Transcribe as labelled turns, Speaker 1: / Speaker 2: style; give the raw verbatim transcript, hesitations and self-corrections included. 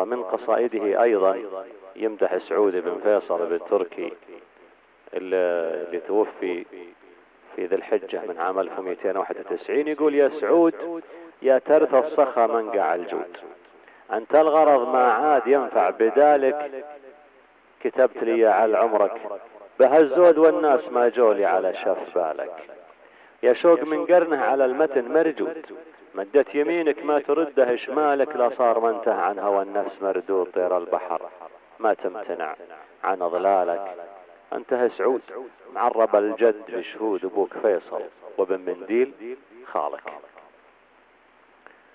Speaker 1: ومن قصائده أيضا يمدح سعود بن فيصل بن تركي اللي توفي في ذي الحجة من عام ألف ومئتين وواحد وتسعين، يقول: يا سعود يا ترث الصخا منقع الجود، أنت الغرض ما عاد ينفع بدالك، كتبت لي على عمرك بهالزود والناس ما جولي على شف بالك. يا شوق من قرنه على المتن مرجود، مدت يمينك ما ترده شمالك، لا صار ما انتهى عن هوى النفس مردود، طير البحر ما تمتنع عن ظلالك. انتهى سعود معرب الجد بشهود ابوك فيصل وبن منديل خالك.